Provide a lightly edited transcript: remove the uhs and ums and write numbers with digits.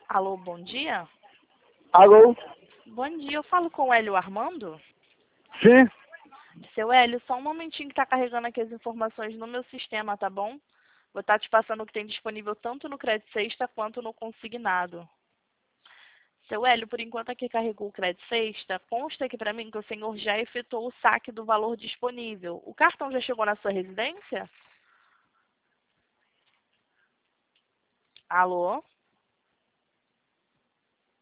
Alô, bom dia? Alô? Bom dia, eu falo com o Hélio Armando? Sim? Seu Hélio, só um momentinho que está carregando aqui as informações no meu sistema, tá bom? Vou estar te passando o que tem disponível tanto no crédito sexta quanto no consignado. Seu Hélio, por enquanto aqui carregou o crédito sexta, consta aqui para mim que o senhor já efetuou o saque do valor disponível. O cartão já chegou na sua residência? Alô?